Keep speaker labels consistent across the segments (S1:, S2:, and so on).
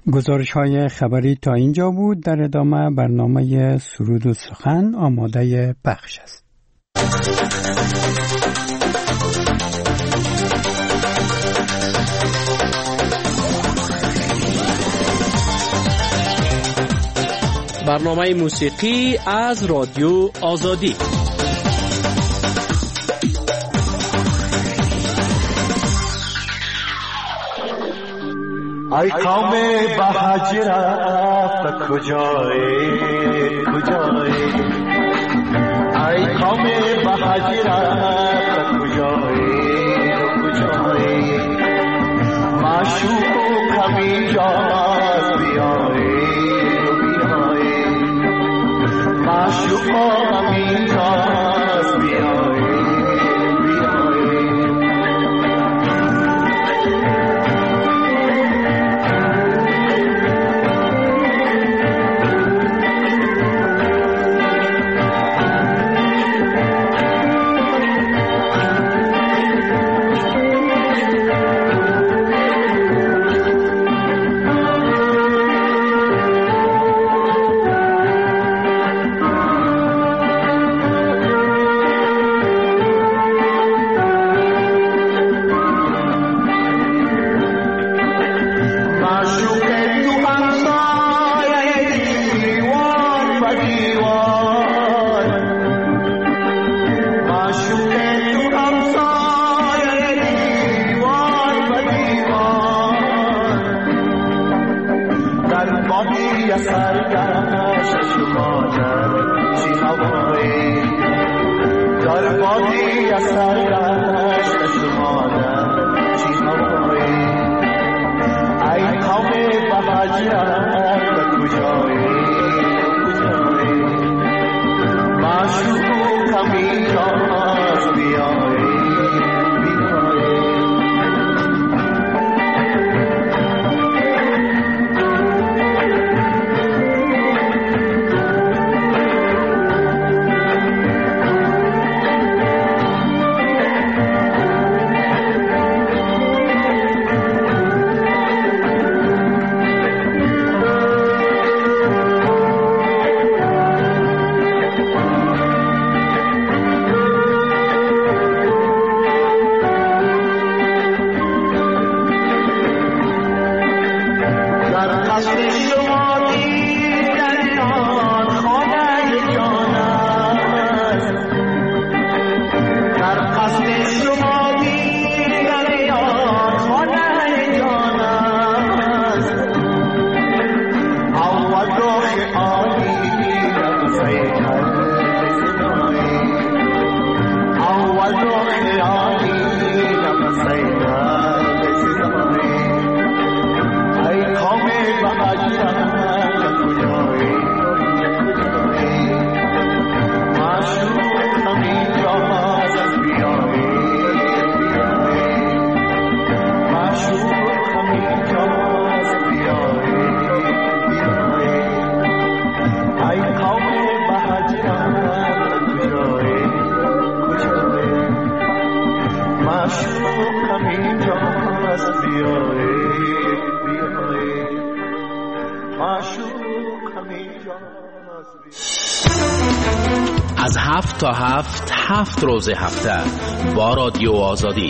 S1: گزارش های خبری تا اینجا بود. در ادامه برنامه سرود و سخن آماده پخش است.
S2: برنامه موسیقی از رادیو آزادی.
S3: ای قوم بهج رفت کجایی کجایی، ای قوم بهج رفت کجایی کجایی، معشوق کمی جاست بیایی بیایی، معشوق کمی جاست بیایی.
S2: از 7 تا 7 روز هفته با رادیو آزادی.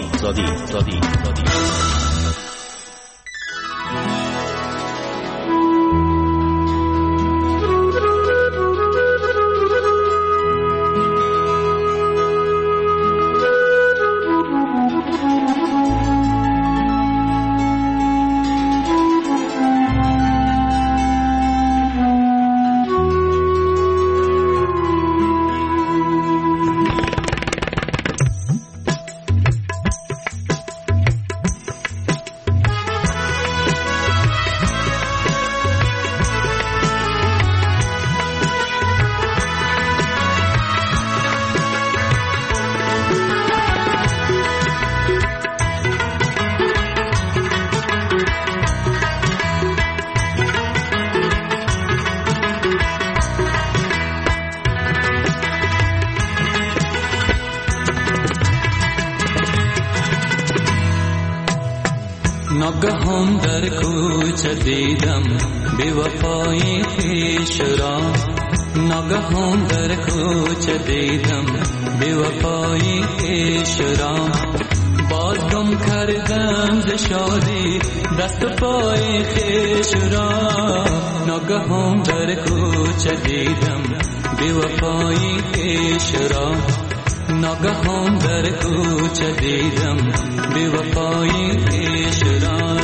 S4: ناگهان در کوچه دیدم بی وفایی خویش را. ناگهان در کوچه دیدم بی وفایی خویش را. باز گم کردم ز شادی دست پای خویش را. ناگهان در کوچه دیدم بی وفایی خویش را. ناگهان در کوچه دیدم بی وفایی خویش را.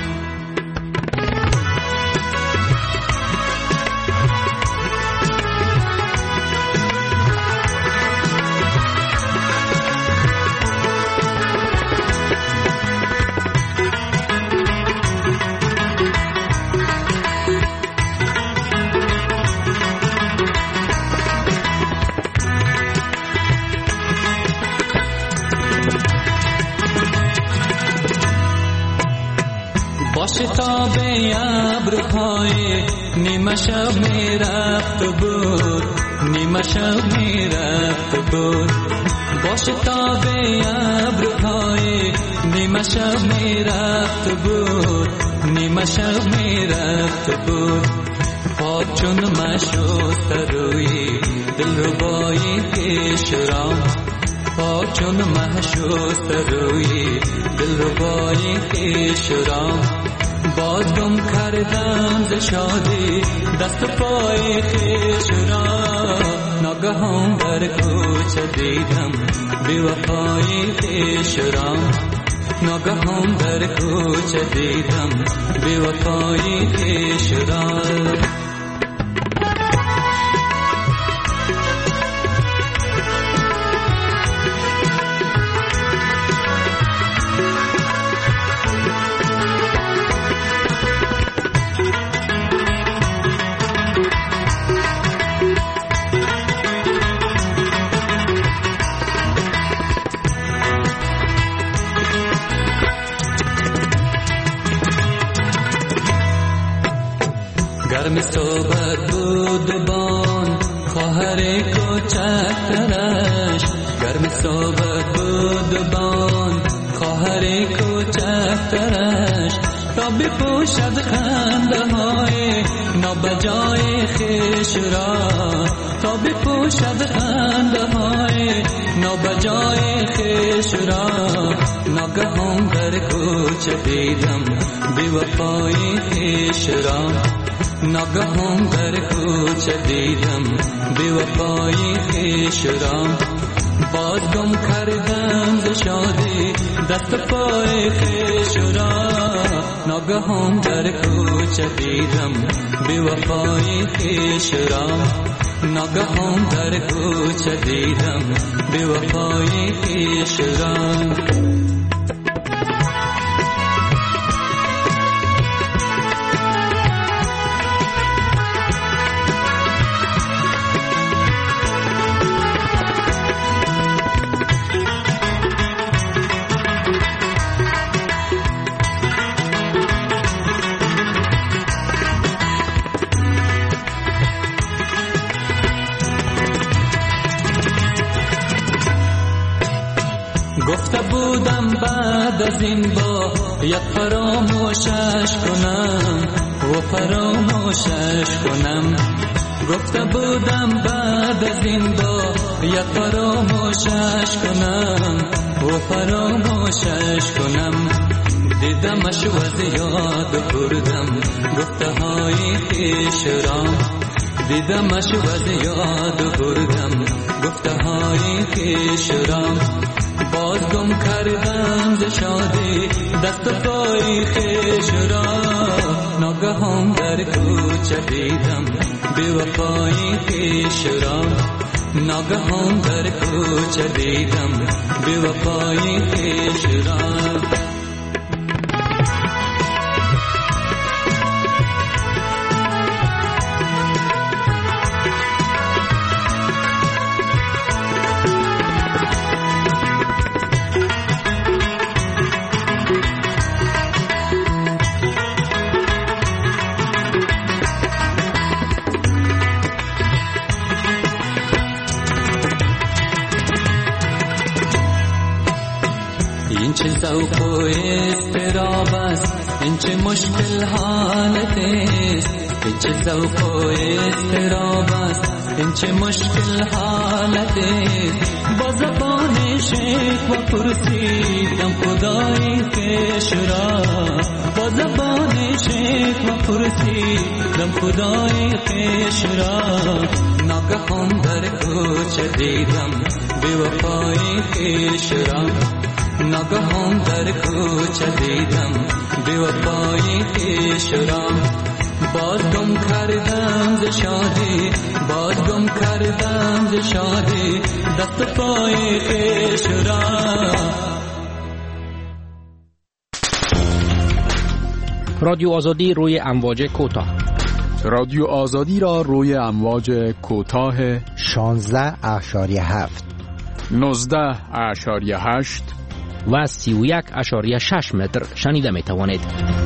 S4: شتاب ابرهای نیمه شب می رفت بود. نیمه شب می رفت بود. با شتاب ابرهای نیمه شب می رفت بود. نیمه شب می رفت بود. پاک چون مشوست روی دلربای خویش را. پاک چون مشوست روی دلربای خویش را. باز گم کردم ز شادی دست پای خویش را. ناگهان در کوچه دیدم بی وفایی خویش را. ناگهان در کوچه دیدم بی وفایی خویش را. گرم صحبت بود بان خواهر کوچکترش. گرم صحبت بود بان خواهر کوچکترش. تا بپوشد خنده های نابجای خویش را. تا بپوشد خنده های نابجای خویش را. ناگهان در کوچه دیدم بی وفایی خویش را. ناگهان در کوچه دیدم بی وفایی خویش را. باز گم کردم ز شادی دست پای خویش را. ناگهان در کوچه دیدم بی وفایی خویش را. ناگهان در کوچه دیدم بی وفایی خویش را. گفته بودم بعد از این با یک فراموشش کنم و فراموشش کنم. گفته بودم بعد از این با یک فراموشش کنم و فراموشش کنم. دیدمش و از یاد بردم گفته های خویش را. دیدمش و از یاد بردم گفته های خویش را. باز گم کردم ز شادی دست پای خویش را. ناگهان در کوچه دیدم بی وفایی خویش را. ناگهان در کوچه دیدم بی وفایی خویش را. این چه ذوق و اضطراب است این چه مشکل حالت است، این چه ذوق و اضطراب است، این چه مشکل حالت است. با زبان شک و پرسیدم خدای خویش را، با زبان شک و پرسیدم خدای خویش را. ناگهان در کوچه دیدم بی وفای خویش را، ناگهان در کوچه دیدم بی وفای خویش را. باز گم کردم ز شادی، باز گم کردم ز شادی دست پای خویش را.
S2: رادیو آزادی روی امواج کوتاه،
S5: رادیو آزادی را روی امواج کوتاه
S6: 16.7
S5: 19.8
S2: و 31.6 متر شنیده می توانید.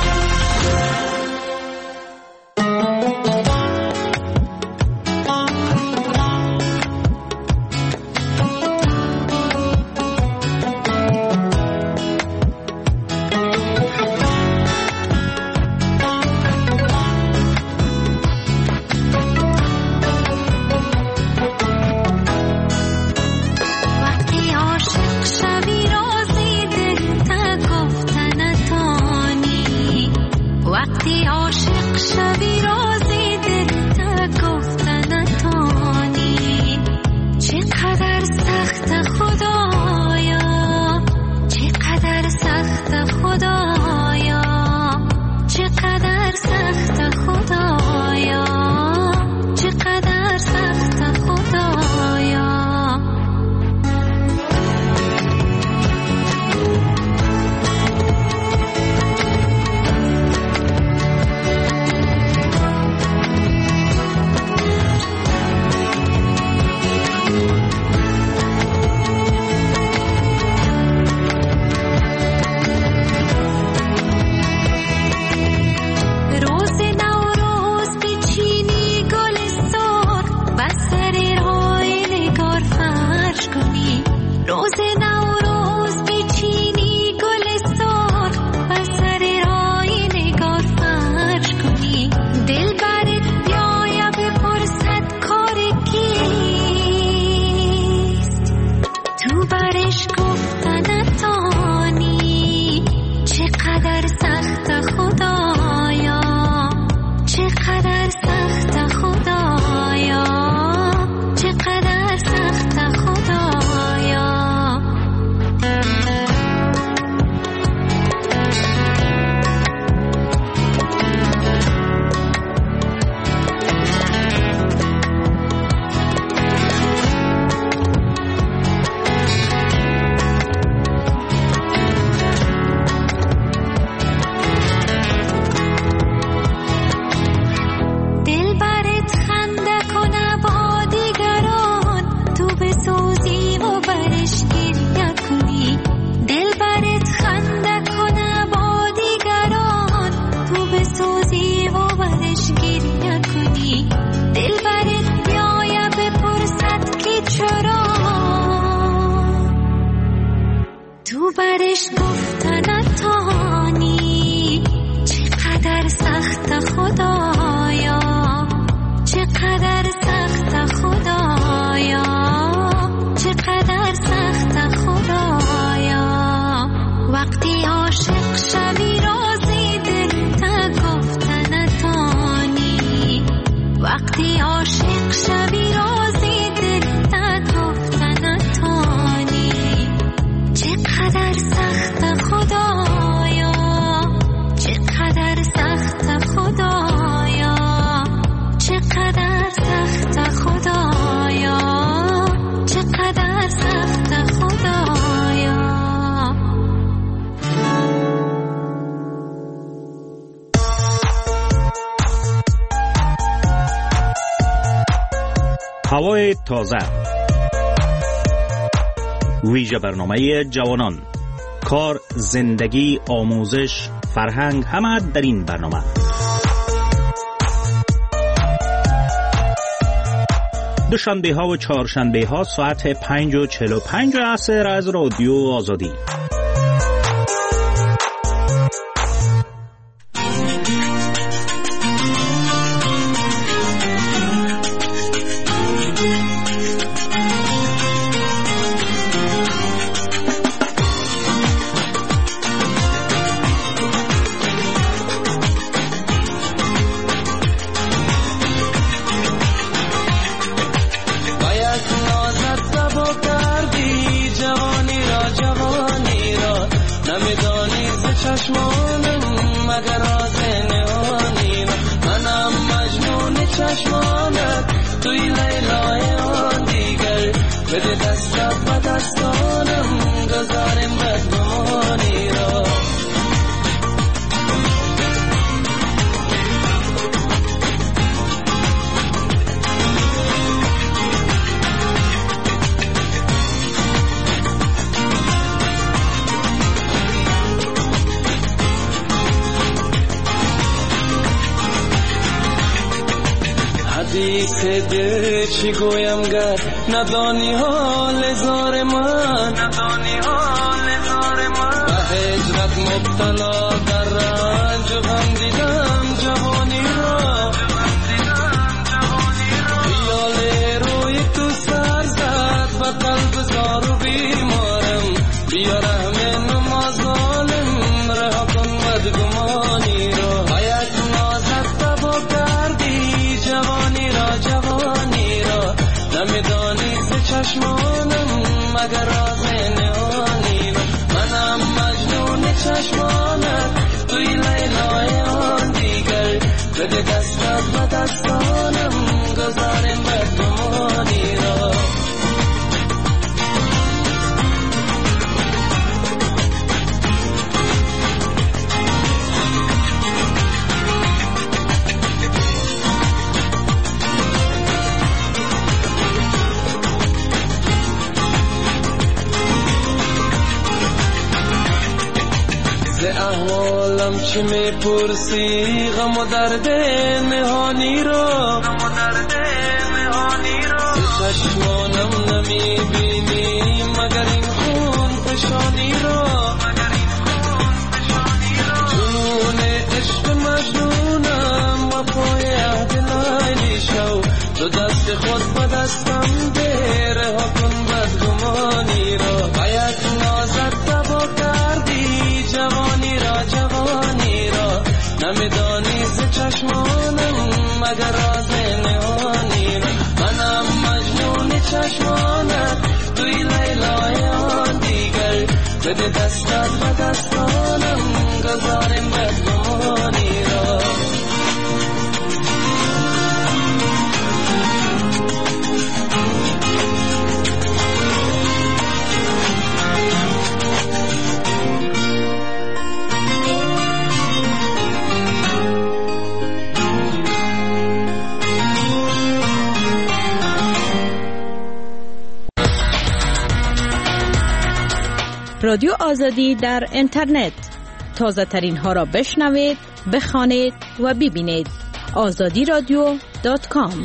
S7: هوای تازه، ویژه برنامه جوانان، کار، زندگی، آموزش، فرهنگ، همه در این برنامه. دوشنبه ها و چهارشنبه ها ساعت 5:45 عصر از رادیو آزادی.
S6: نزدیک دل چی گویم گر ندانی حال زار من به هجرت مبتلا در رنج و غم دیدم جوانی را خیال روی تو سر زد و قلب زار و بیمارم بیا رحم نما ظالم رها کن بدگمانی را باید نازت تبا کردی جوانی را نمیدانی ز چشمانم مگر راز نهانی را منم مجنون چشمانت توی لیلای آن دیگر بده دستت و دستانم گذارم بدگمانی را احوالم چه میپرسی غم و درد نهانی را چشمانم نمیبینی مگر این خون فشانی را جنون عشق مجنونم و پای عهد لیلی شو تو دست خود به دستم ده رها کن بدگمانی را باید نازت تبا کردی جوانی را نمیدانی ز چشمانم مگر راز نهانی را منم مجنون چشمانت توی لیلای آن دیگر بده دستت و دستانم گذارم بدگمانی را
S8: رادیو آزادی در اینترنت تازه ترین ها را بشنوید، بخوانید و ببینید. azadiradio.com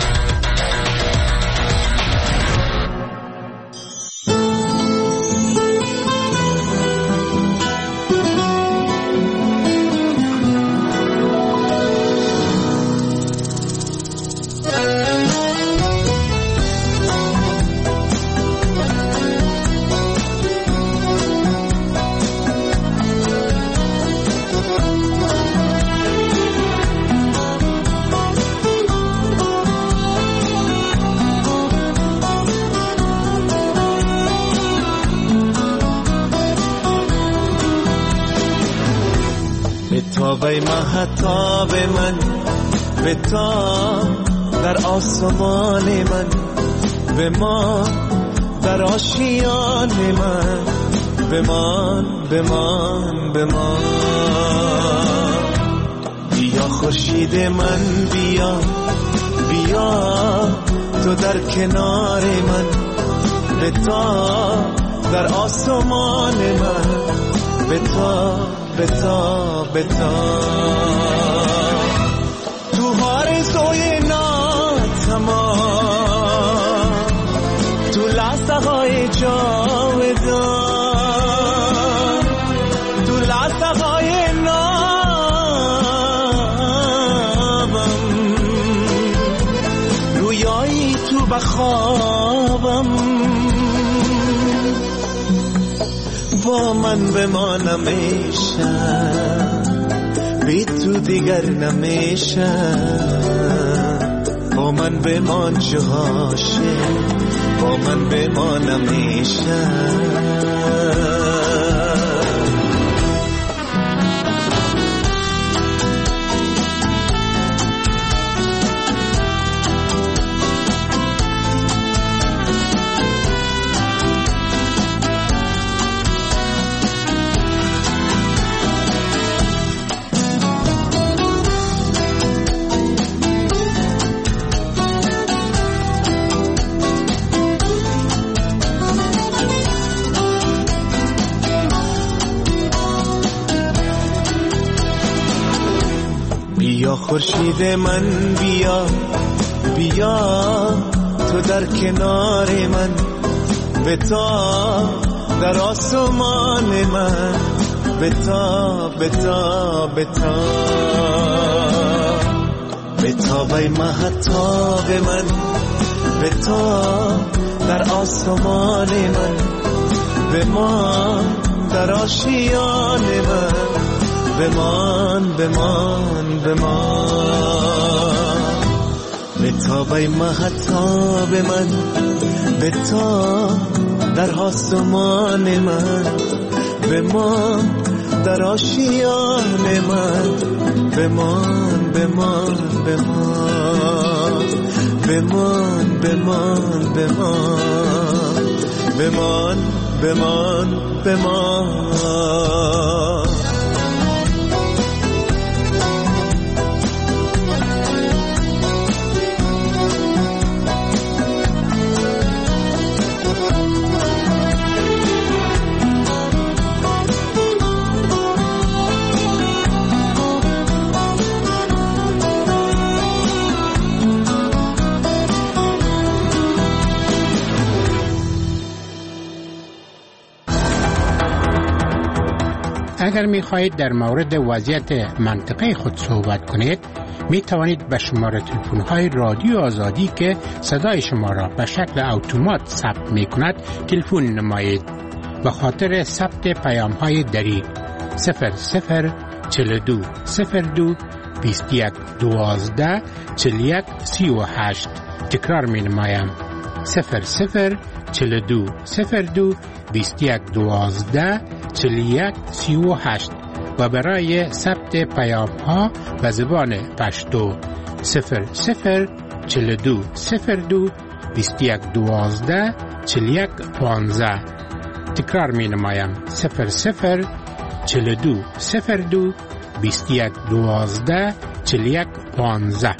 S3: وی مهتاب من به تا در آسمان من به ما در آشیان من بمان بیا خورشید من بیا تو در کنار من به تا در آسمان من به تا تو آرزوی ناتمام تو لحظه های جاودان تو لحظه های نابم رویایی تو بخوابم با من بمانم میشه بی تو دیگر نمیشه با من بمان چه عاشق با من بمانم میشه خورشید من بیا بیا تو در کنار من، بتا در آسمان من، بتا بتا بتا بتا بی مهتاب من، بتا در آسمان من، بمان در آشیان من، بمان بمان بمان بتا بی مهتاب من، بتا در آسمان من، بمان در آشیان من، بمان بمان بمان بمان بمان بمان بمان بمان بمان.
S1: اگر می خواهید در مورد وضعیت منطقه خود صحبت کنید، می توانید به شماره تلفن های رادیو آزادی که صدای شما را به شکل اتومات ثبت می کند تلفن نمایید. به خاطر ثبت پیام های دری 0042 02 21 12 41 38. تکرار می نمایم 0042 02 21 12 41 38 و برای ثبت پیام ها به زبان پشتو 0042 02 21 12 41 15. تکرار می نمایم 0042 02 21 12 41 15.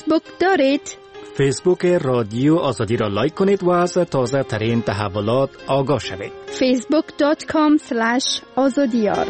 S9: فیسبوک دارید؟
S10: فیسبوک رادیو آزادی را لایک کنید و از تازه ترین تحولات آگاه شوید.
S9: facebook.com/azadiyar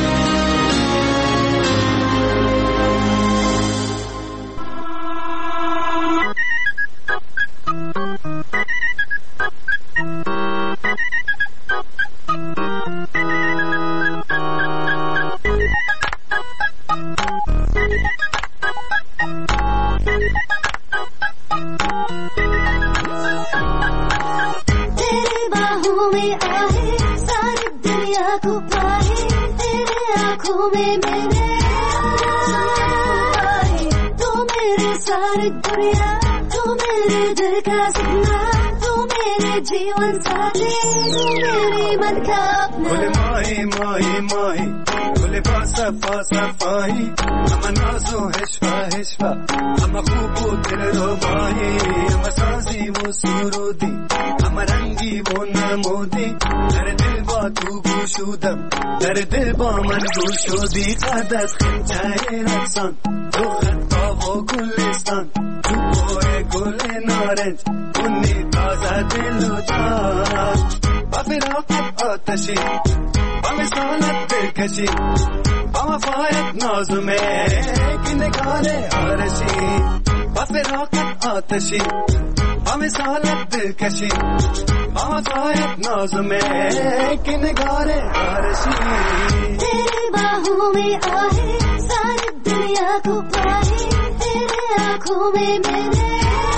S3: در دل با من گوش شدی قد از خنچه رقصان تو خطا و گلستان تو بوی گل نارنج کنی تازه دل و جان با فراقت آتشی با مثالت دلکشی با وفایت نازمه که نگار آرشی با فراقت آتشی با مثالت دلکشی با وفایت نازمه که نگار آرشی
S11: तेरे बाहों में आहे सारी दुनिया को पाए तेरे आँखों में मैंने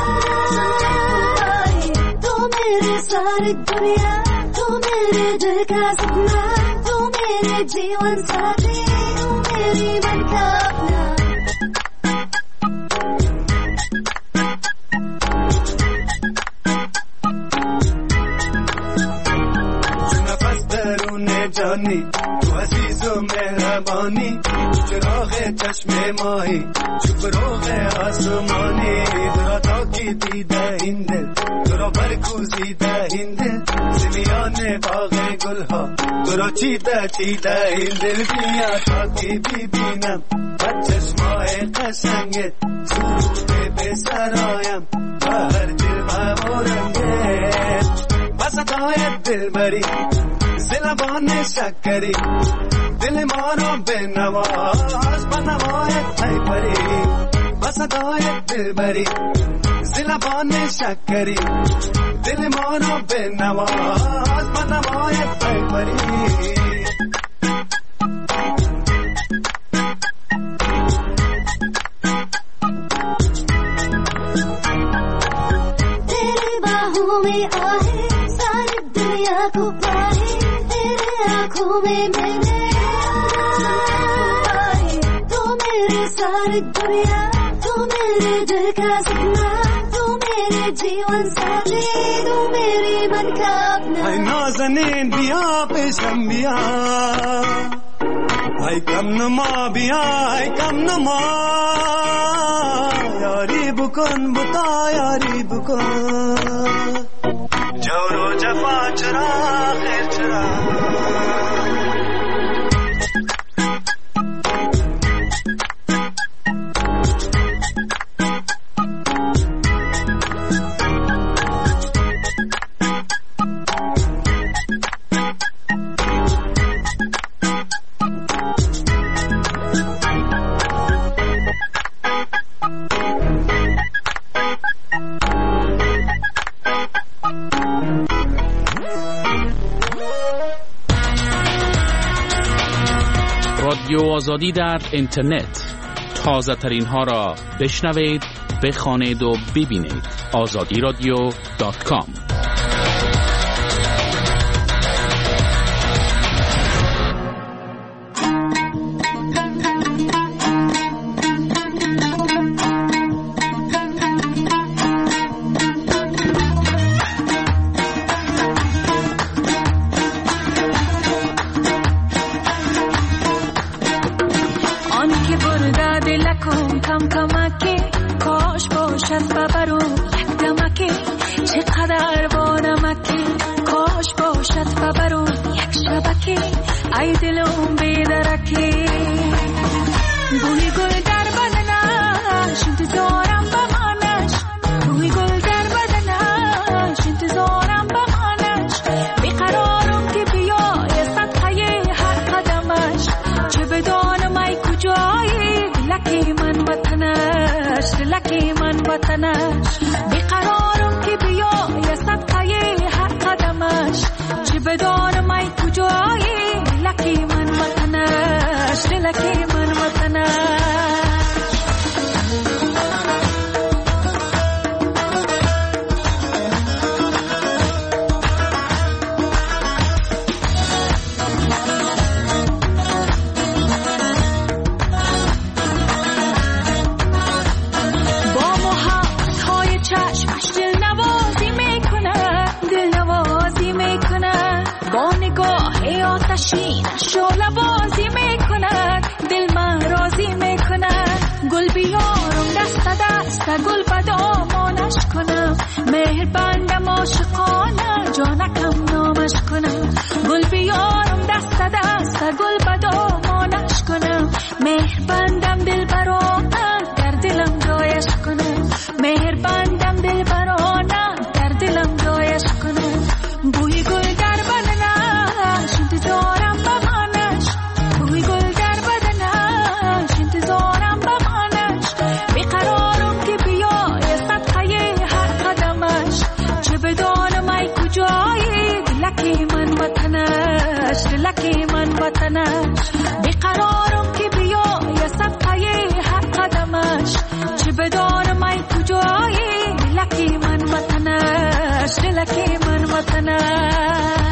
S11: आए तू मेरी सारी दुनिया तू मेरे दिल का सपना तू मेरे जीवन साथी तू मेरी मन का अपना
S3: जानी तू अजीज़ो मेहरबानी चिराग चश्मे माही चुप रोगे आसमानी दुरा ताकी दीदा हिंदे दुरा बरकूजीदा हिंदे सिमियाने बागे गुलहा दुरा चीदा चीदा हिंदे दिया ताकी बीबीना चश्माए कशंगे सूरते बेसरायम हर दिल मोरंगे बस दायत दिल भरी ज़िलबाने शक्करी दिल मारो बेनवाज बनवाए है परी बस दायत दिल भरी ज़िलबाने शक्करी दिल मारो बेनवाज बनवाए है परी
S11: तेरे बाहों में आहे सारी दुनिया को पाए तेरे आँखों में मैंने आए तू मेरी सारी दुनिया तू मेरे दिल का सपना तू मेरे जीवन साथी तू मेरी मन का अपना
S3: हाय नाज़नीन बिया पेशम बिया हाय कम नुमा बिया हाय कम नुमा यारी बुकन बुता यारी बुकन जोरो जफा चरा खैर चरा
S2: رادیو آزادی در اینترنت تازه ترین ها را بشنوید، بخوانید و ببینید. azadiradio.com
S12: کاش باشد ببرو یک دمکه چقدر با نمکه
S9: وطنش، بیقرارم که بیای صدقه هر قدمش، چه بدانم ای کجایی لکی من وطنش، لکی من وطنش. شعله بازی میکند، دل من راضی میکند، گل بیارم دست دست گل به دامانش کنم، مهربانم عاشقانه جانکم نامش کنم، گل بیارم دست دست گل به دامانش کنم، مهربانم دلبرانه در دلم جایش کنم، مهربانم دلبرانه در دلم جایش کنم، بوی گل در بدنش انتظارم بمانش، بوی گل در بدنش انتظارم بمانش، بیقرارم که بیای صدقه هر قدمش، چه بدانم ای کجایی لکی من وطنش، لکی من وطنش، بیقرارم که بیای صدقه هر قدمش، چه بدانم ای کجایی لکی من وطنش، لکی من وطنش.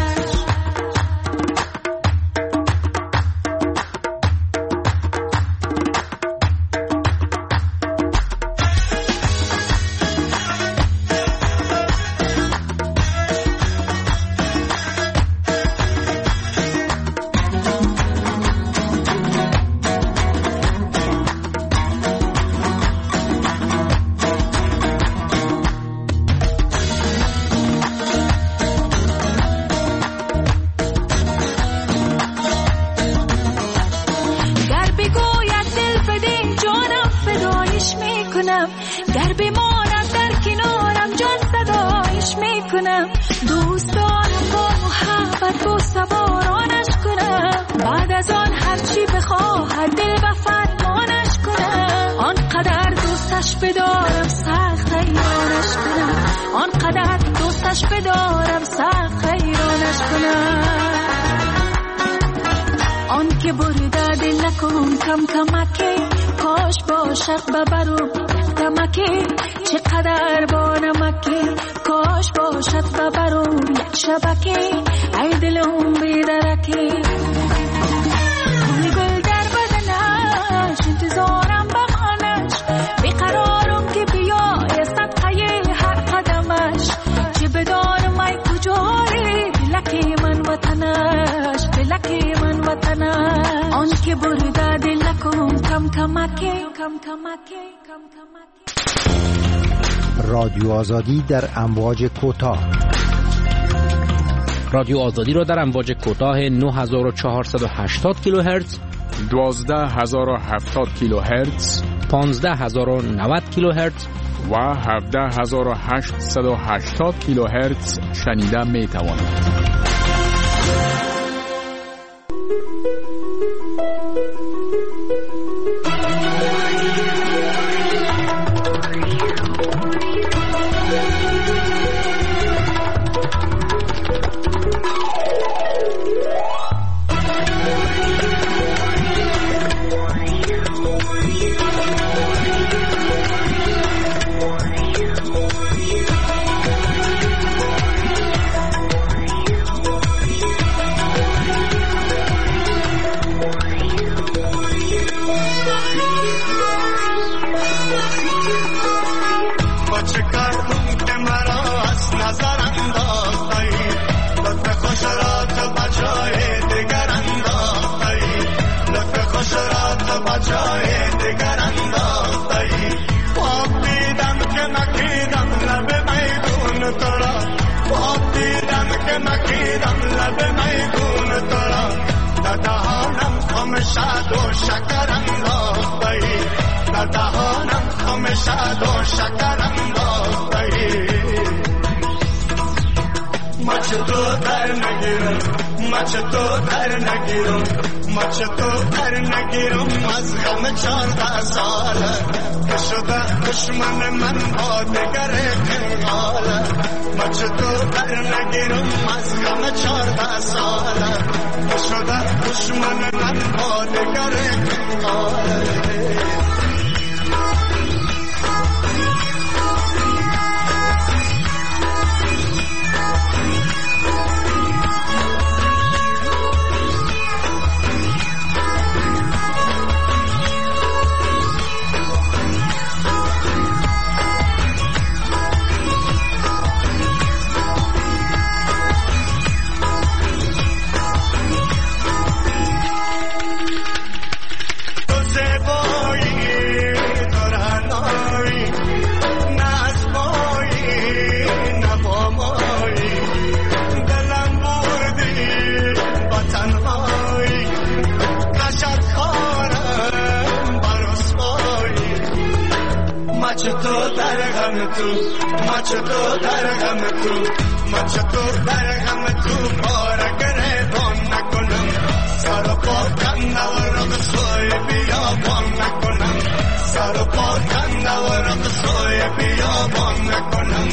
S9: گر بماند در کنارم جان صدایش میکنم، دوست دارم با محبت با سوارانش کنم، بعد از آن هرچی بخواهد دل به فرمانش کنم، آنقدر دوستش بدارم سخت حیرانش کنم، آنقدر دوستش بدارم سخت حیرانش کنم، آن که برده دل نکن کم کمکی، کاش باشد ببرم دمکی، چقدر با نمکی، کاش باشد ببرم یک شبکی، ای دلم بیدرکی، بوی گل در بدنش انتظارم بمانش، بیقرارم که بیای صدقه هر قدمش، چه بدانم ای کجایی لکی من وطنش، لکی من وطنش، آن که برده دل نکن کم کمکی، کم کمکی، کم کمکی.
S1: رادیو آزادی در امواج کوتاه،
S2: رادیو آزادی را در امواج کوتاه 9480 کیلوهرتز،
S5: 12070 کیلوهرتز،
S2: 15090 کیلوهرتز
S5: و 17880 کیلوهرتز شنیده می توانید.
S3: شاد و شکر انداختی در دهانم خم شاد و شکر انداختی ما چطور در نگیرم مچ تو در نگیرم مچ تو در نگیرم از غم 14 ساله که شده دشمن من با دگر کنگاله مچ تو در نگیرم از غم 14 ساله که شده دشمن من با دگر کنگاله مچ تو در غم تو مچ تو در غم تو بارگره بان نکنم سر و پا کنده و رق سوی بیابان نکنم سر و پا کنده و رق سوی بیابان نکنم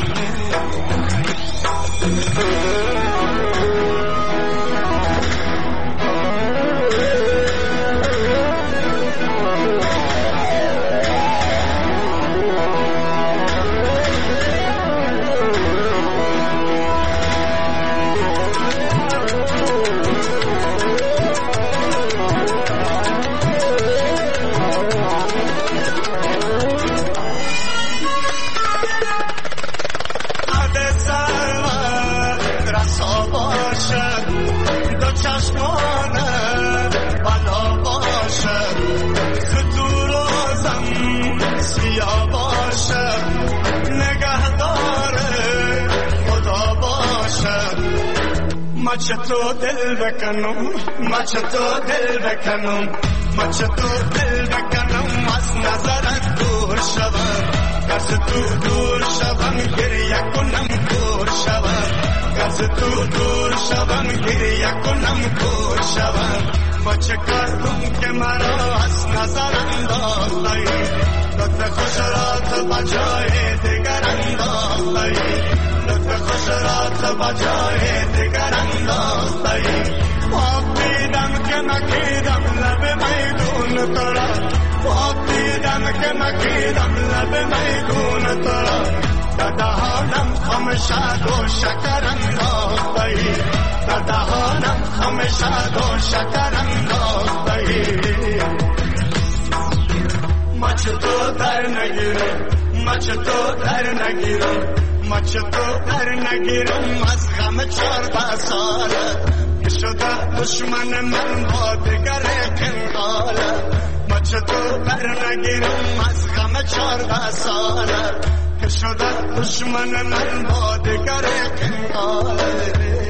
S3: مچ تو دل بکنم مچ تو دل بکنم مچ تو دل بکنم از نظرت دور شوم از تو دور شوم گریه کنم دور شوم از تو دور شوم گریه کنم دور شوم مچ کردم که مرا از نظر انداختی لطف خوش رات بجای دیگر انداختی لطف خوش رات بجای دیگر انداختی خواب دیدم که مکیدم لب میدون ترا خواب دیدم که مکیدم لب میدون ترا در دهانم خم شد و شکر انداختی در دهانم خم شد و شکر انداختی مچ تو در نگیرم مچ تو در نگیرم مچ تو در نگیرم از غم 14 ساله که شده دشمن من با دگر کنگاله مچ تو در نگیرم از غم 14 ساله که شده دشمن من با دگر کنگاله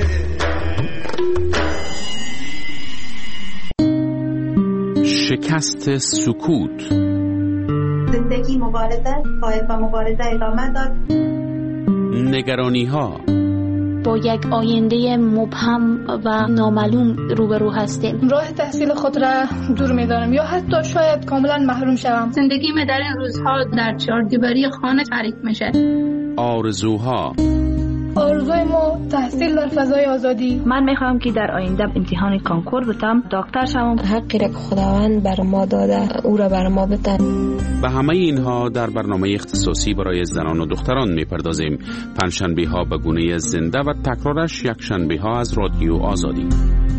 S2: شکست سکوت
S12: زندگی مبارزه باید با مبارزه ادامه داد
S2: نگرانی ها
S13: با یک آینده مبهم و نامعلوم روبرو هستیم
S14: راه تحصیل خود را دور می‌دارم یا حتی شاید کاملا محروم شوم
S15: زندگی من در این روزها در چهاردیواری خانه تعریف میشه
S2: آرزوها
S14: آرزوی ما تحصیل در فضای آزادی
S16: من میخوام که در آینده امتحان کنکور بتم دکتر شوم
S17: حقی را که خداوند بر ما داده او را بر ما بده
S2: به همه اینها در برنامه اختصاصی برای زنان و دختران میپردازیم پنجشنبه ها به گونه زنده و تکرارش یک شنبه ها از رادیو آزادی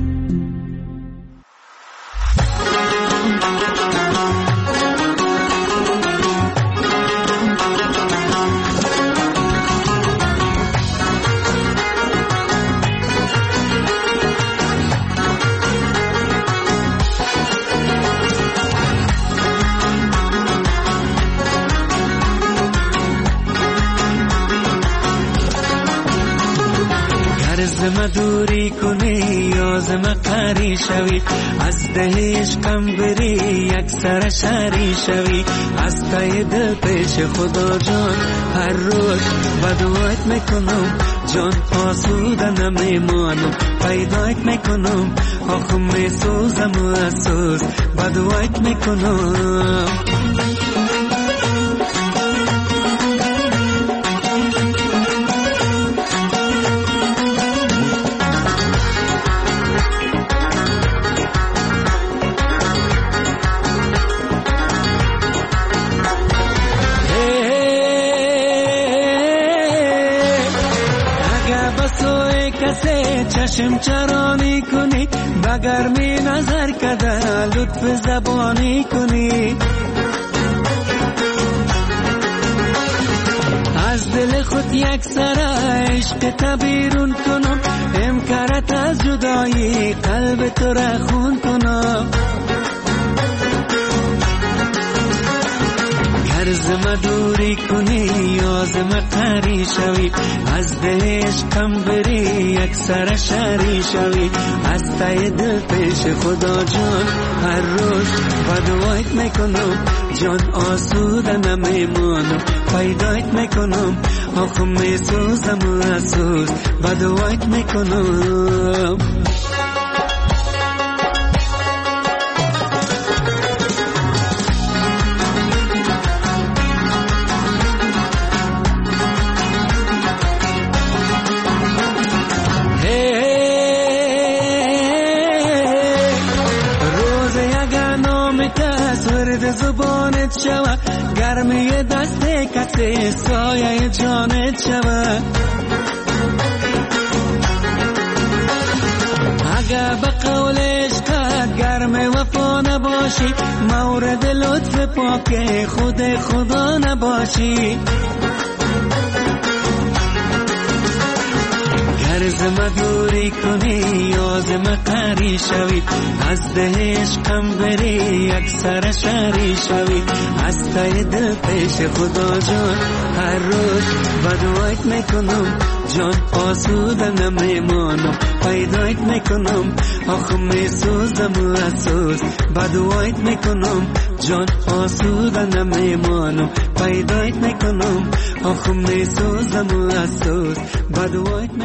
S18: زم دوری کنی یا زم قری شوی از ده عشقم بری یک سر شری شوی از تای دل پیش خدا جان هر روز بدوات میکنم جان آسوده نمیمانم پیدایت میکنم آخم میسوزم و افسوس بدوایت میکنم چشم چرانی کنی بگرمی نظر کده لطف زبانی کنی از دل خود یک سر عشق تبیرون کنم امکارت از جدایی قلب تو را خون کنم زم دوری کنی یا زم قری شوی از دهش کم بری یک سر شری شوی از تای دل پیش خدا جان هر روز بدوایت میکنم جان آسوده نمیمانم پیدایت میکنم آخم میسوزم و افسوس بدوایت میکنم زبانت شوه گرمی دست کسی سایه جانت شوه اگه به قولش قد گرم وفا نباشی مورد لطف پاک خود خدا نباشی زم دوری کنی یا زم قری شوی از دهش کم بری یک سر شری شوی از تای دل پیش خدا جان هر روز بدوایت میکنم جان آسوده نمیمانم پیدایت میکنم آخم میسوزم و افسوس بدوایت میکنم جان آسوده نمیمانم پیدایت میکنم آخم میسوزم و افسوس بدوایت میکنم